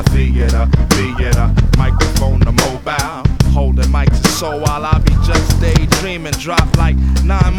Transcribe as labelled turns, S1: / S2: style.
S1: theater, microphone to mobile. Holding mics is so while I be just daydreaming. Drop like 9